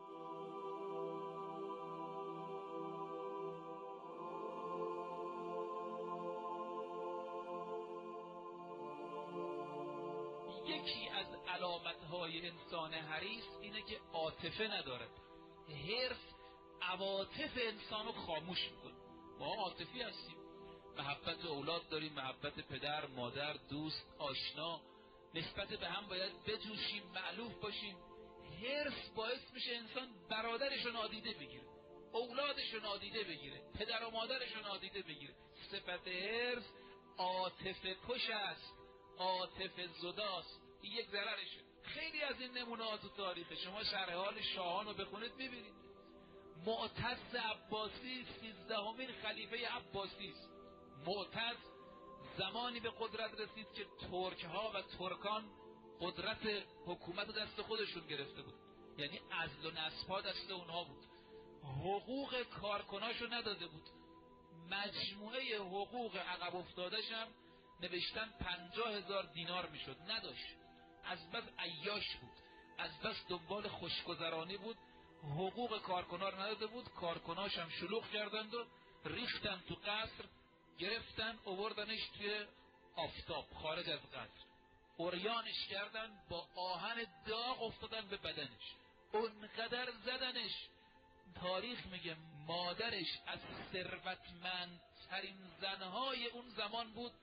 یکی از علامتهای انسان حریص اینه که عاطفه نداره. حرص عواطف انسانو خاموش میکنه. ما عاطفی هستیم، محبت اولاد داریم، محبت پدر، مادر، دوست، آشنا، نسبت به هم باید بجوشیم، مألوف باشیم. حرص باعث میشه انسان برادرشو نادیده بگیره، اولادشو نادیده بگیره، پدر و مادرشو نادیده بگیره. صفت حرص عاطفه کش است، عاطفه زداست. این یک ضررشه. خیلی از این نمونه‌ها تو تاریخ شما شرح حال شاهان رو بخونید ببینید. معتز عباسی 13مین خلیفه عباسی است. معتز زمانی به قدرت رسید که ترک‌ها و ترکان قدرت حکومت دست خودشون گرفته بود، یعنی عزل و نصب‌ها دست اونها بود. حقوق کارکناشو نداده بود. مجموعه حقوق عقب افتادش هم نوشتن 50,000 دینار میشد، نداشت. از بس عیاش بود، از بس دنبال خوشگذرانی بود، حقوق کارکنار نداده بود. کارکناش هم شلوغ کردند و ریختن تو قصر، گرفتن آوردنش توی آفتاب خارج از قصر، عریانش کردن، با آهن داغ افتادن به بدنش، اونقدر زدنش. تاریخ میگه مادرش از ثروتمندترین زنهای اون زمان بود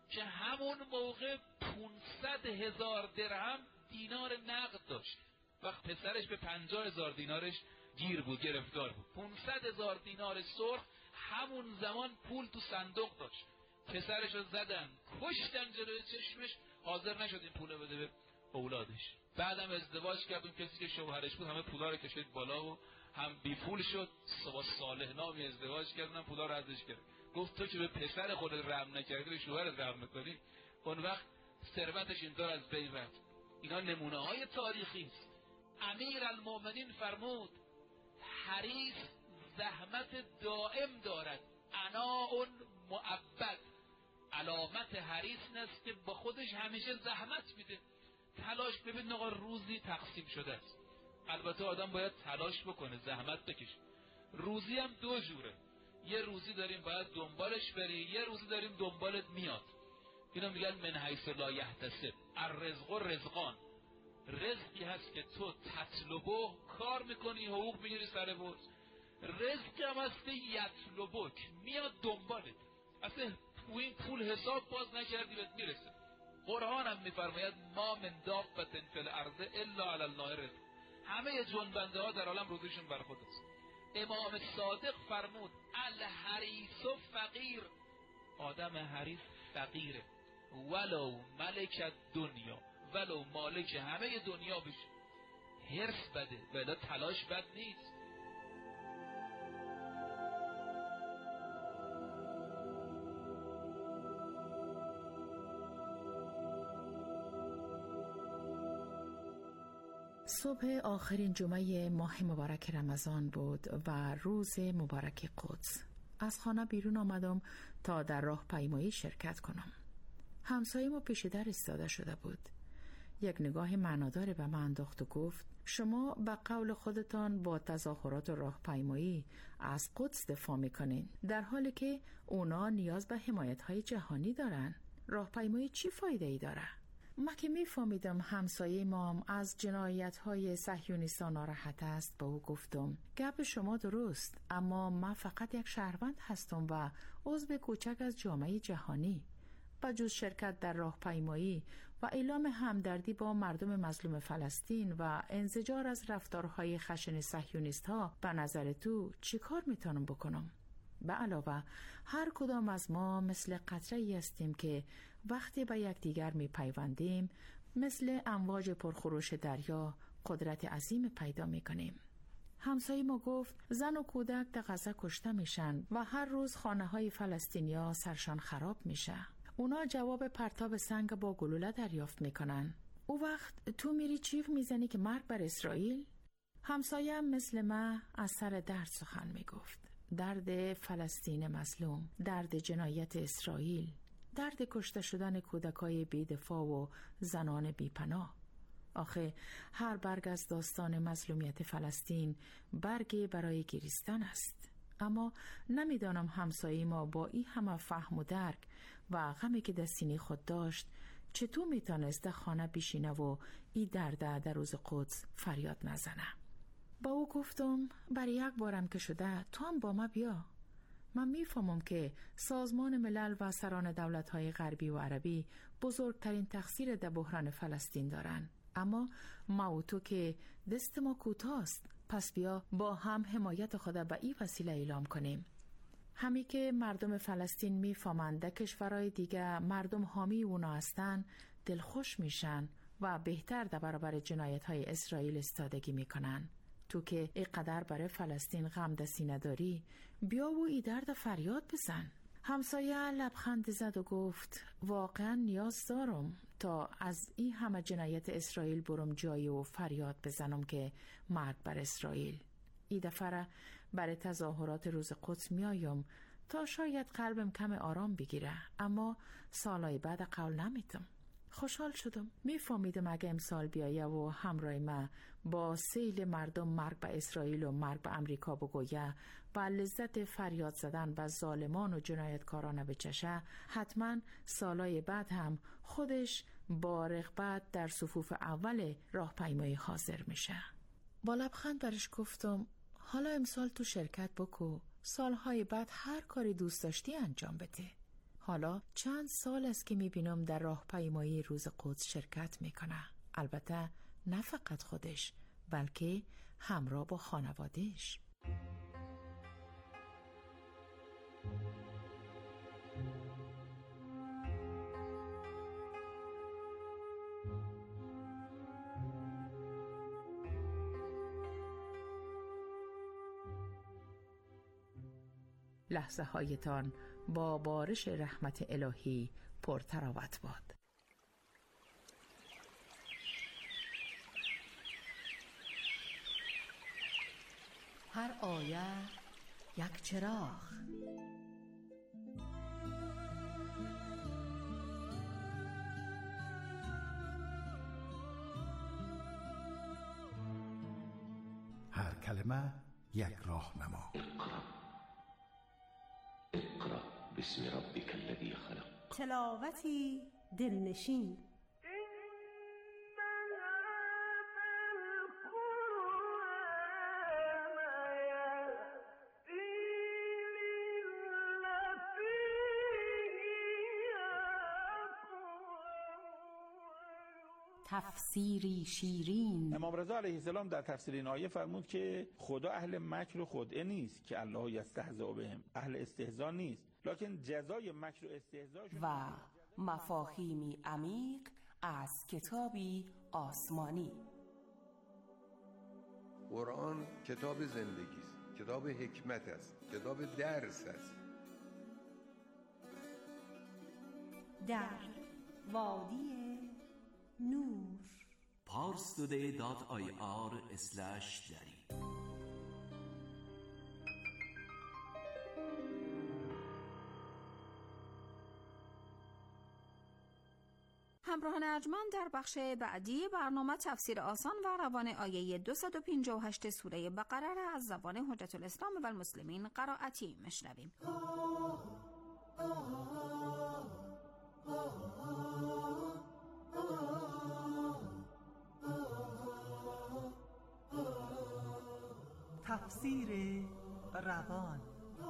که همون موقع 500,000 درهم دینار نقد داشت. وقت پسرش به 50,000 دینارش گیر بود، گرفتار بود. 500,000 دینار سرخ همون زمان پول تو صندوق داشت. پسرش رو زدن، کشتن جلوی چشمش، حاضر نشد این پول بده به اولادش. بعدم ازدواج کرد، اون کسی که شوهرش بود همه پولا رو کشید بالا و هم بی پول شد. با صالح نامی ازدواج کردن، پولا رو ازش گرفت. گفت تو که به پسر خودت رحم نکردی به شوهرت رحم میکنی. اون وقت ثروتش اینطور از بین رفت. اینا نمونه های تاریخی است. امیرالمومنین فرمود حریص زحمت دائم دارد، عناء مؤبد. علامت حریص است که با خودش همیشه زحمت میده، تلاش. ببین آقا روزی تقسیم شده است. البته آدم باید تلاش بکنه، زحمت بکشه. روزی هم دو جوره. یه روزی داریم باید دنبالش بری، یه روزی داریم دنبالت میاد. اینا میگن من حیث لا یحتسب. الرزق رزقان. رزقی هست که تو تطلبه، کار میکنی، حقوق میگیری سر برج. رزقی هم هست که یطلبک، میاد دنبالت. اصلا این پول حساب باز نکردی بهت میرسه. قرآن هم میفرماید ما من دابة فی الارض الا علی الله رزق. همه جنبنده ها در عالم روزیشون بر خود است. امام صادق فرمود الحریص فقیر. آدم حریص فقیره، ولو ملک دنیا، ولو مالک همه دنیا بشه. حرص بده ولی تلاش بد نیست. صبح آخرین جمعه ماه مبارک رمضان بود و روز مبارک قدس. از خانه بیرون آمدم تا در راه پیمایی شرکت کنم. همسایه ما پیش در ایستاده شده بود. یک نگاه معنادار به من انداخت و گفت شما به قول خودتان با تظاهرات و راهپیمایی از قدس دفاع میکنین، در حالی که اونا نیاز به حمایت‌های جهانی دارن. راهپیمایی چی فایده ای داره؟ ما که میفهمیدم همسایه ما از جنایت‌های صهیونیستان ناراحت است، با او گفتم گپ شما درست، اما من فقط یک شهروند هستم و عضو کوچک از جامعه جهانی. بجز شرکت در راهپیمایی و اعلام همدردی با مردم مظلوم فلسطین و انزجار از رفتارهای خشن صهیونیست‌ها، به نظر تو چی کار میتونم بکنم؟ به علاوه هر کدام از ما مثل قطره‌ای هستیم که وقتی به یکدیگر میپیوندیم مثل امواج پرخروش دریا قدرت عظیم پیدا میکنیم. همسایه ما گفت زن و کودک در غزه کشته میشن و هر روز خانه‌های فلسطینیا سرشان خراب میشه. اونا جواب پرتاب سنگ با گلوله دریافت میکنن. او وقت تو میری چیف میزنی که مرگ بر اسرائیل؟ همسایه مثل ما از سر درد سخن میگفت. درد فلسطین مظلوم، درد جنایت اسرائیل، درد کشته شدن کودکای بی‌دفاع و زنان بی‌پناه. آخه هر برگ از داستان مظلومیت فلسطین برگی برای گریستن است. اما نمیدانم همسایه ما با این همه فهم و درک و غمی که در سینه خود داشت چطور میتونست خانه بشینه و این درد در روز قدس فریاد نزنه. با او گفتم برای یک بارم که شده تو هم با ما بیا. من میفهمم که سازمان ملل و سران دولت‌های غربی و عربی بزرگترین تقصیر در بحران فلسطین دارن، اما ما و تو که دست ما کوتاست، پس بیا با هم حمایت خود به این وسیله اعلام کنیم. همی که مردم فلسطین میفهمند در کشورهای دیگه مردم حامی اونا هستن، دلخوش میشن و بهتر در برابر جنایت‌های اسرائیل استادگی میکنن. تو که اینقدر برای فلسطین غم در سینه داری، بیا و ای درد فریاد بزن. همسایه لبخند زد و گفت واقعا نیاز دارم تا از این همه جنایت اسرائیل برم جایی و فریاد بزنم که مرگ بر اسرائیل. این دفعه برای تظاهرات روز قدس میایم تا شاید قلبم کم آرام بگیره، اما سالهای بعد قول نمیتم. خوشحال شدم. میفهمیدم اگه امسال بیایه و همراه ما با سیل مردم مرگ به اسرائیل و مرگ به امریکا بگویه و لذت فریاد زدن به ظالمان و جنایتکاران بچشه، حتما سالهای بعد هم خودش با رغبت در صفوف اول راهپیمایی حاضر میشه. با لبخند برش گفتم حالا امسال تو شرکت بکو، سالهای بعد هر کاری دوست داشتی انجام بده. حالا چند سال است که میبینم در راهپیمایی روز قدس شرکت میکنه. البته نه فقط خودش، بلکه همراه با خانوادهش. لحظه هایتان با بارش رحمت الهی پرتراوت باد. هر آیه یک چراغ. هر کلمه یک راهنما. اقرأ باسم ربك الذي خلق. تلاوتی دلنشین. تفسیری شیرین. امام رضا علیه السلام در تفسیر این آیه فرمود که خدا اهل مکر و خدعه نیست که الله یستهزئ بهم، اهل استهزا نیست، لکن جزای مکر و استهزا و مفاهیمی عمیق از کتابی آسمانی. قرآن کتاب زندگی است، کتاب حکمت است، کتاب درس است. در وادی نور. parstoday.ir/dari. همراهان ارجمند، در بخش بعدی برنامه تفسیر آسان و روان آیه 258 سوره بقره را از زبان حجت الاسلام و المسلمین قرائتی میشنویم. تفسیر روان.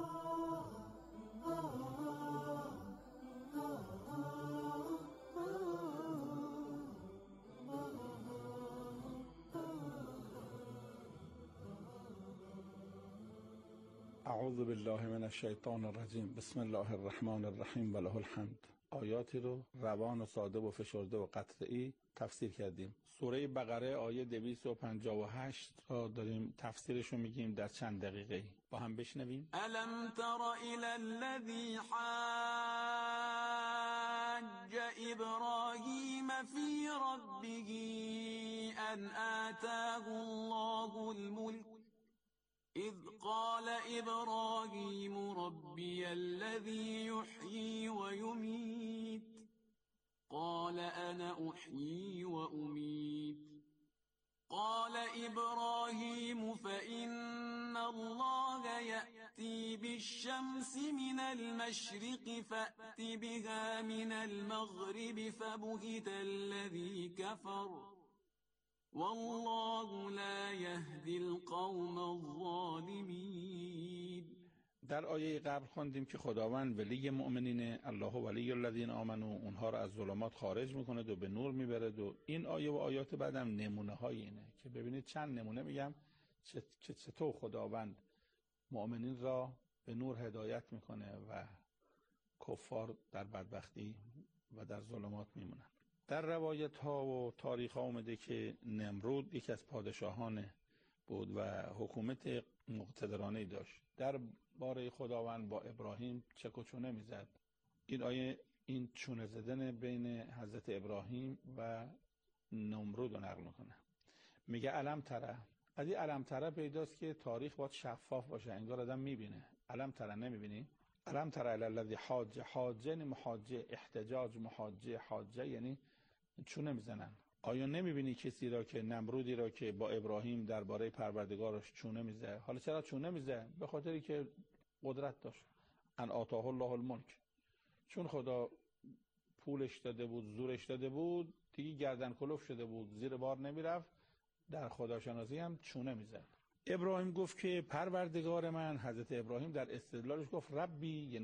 اعوذ بالله من الشیطان الرجیم. بسم الله الرحمن الرحیم و له الحمد. آیاتی رو روان و ساده و فشرده و قطعی تفسیر کردیم. سوره بقره آیه 258 را داریم تفسیرش رو میگیم در چند دقیقه با هم بشنویم. الم تر الی الذی حاج ابراهیم فی ربه ان آتاه الله الملک اذ قال ابراهیم ربی الذی یحیی و یمیت قال انا احیی و امیت قال ابراهیم فإن الله یأتی بالشمس من المشرق فأت بها من المغرب فبهت الذی کفر والله لا یهدی القوم الظالمین. در آیه قبل خواندیم که خداوند ولی مؤمنینه، الله ولی الذین آمنو، اونها رو از ظلمات خارج میکنه و به نور میبره. و این آیه و آیات بعدم نمونه های اینه که ببینید چند نمونه میگم که چطور خداوند مؤمنین را به نور هدایت میکنه و کفار در بدبختی و در ظلمات میمونن. در روایت ها و تاریخ ها اومده که نمرود یکی از پادشاهان بود و حکومت مقتدرانه داشت. در باره خداوند با ابراهیم چک و چونه میزد. این آیه این چونه زدن بین حضرت ابراهیم و نمرود رو نقل میکنه. میگه الم تره. از این الم تره پیداست که تاریخ باید شفاف باشه، انگار آدم میبینه. الم تره نمیبینی؟ الم تره الذی حاج، حاجه یعنی محاجه، احتجاج محاجه، حاجه یعنی چونه میزنن. آیا نمیبینی کسی را که نمرودی را که با ابراهیم درباره پروردگارش چونه میزه؟ حالا چرا چونه میزه؟ به خاطری که قدرت داشت. ان آتاه الله الملک، چون خدا پولش داده بود، زورش داده بود، دیگه گردن کلوف شده بود، زیر بار نمیرفت، در خداشناسی هم چونه میزد. ابراهیم گفت که پروردگار من، حضرت ابراهیم در استدلالش گفت ربی،